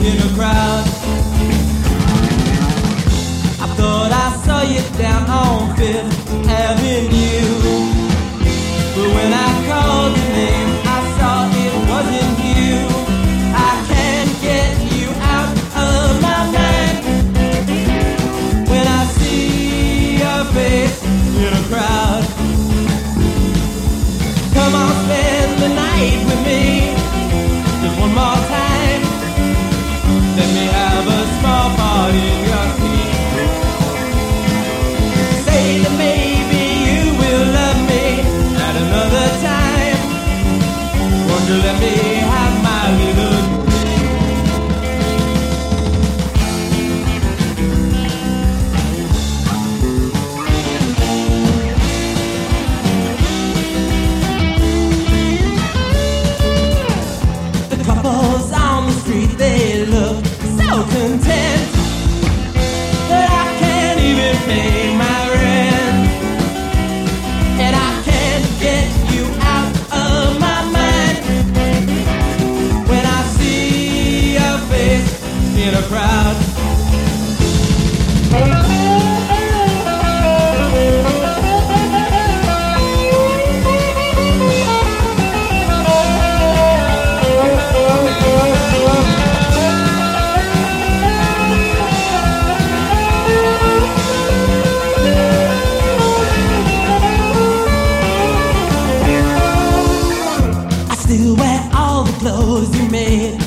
in a crowd. I thought I saw you down on Fifth Avenue, but when I called your name, I saw it wasn't you. I can't get you out of my mind when I see your face in a crowd. Come on, spend the night with me, just one more time. Let me have a small part in your sleep. Say that maybe you will love me at another time. Won't you let me have my little dream? The couples on the street, they look so content, but I can't even pay my rent, and I can't get you out of my mind when I see your face in a crowd. I still wear all the clothes you made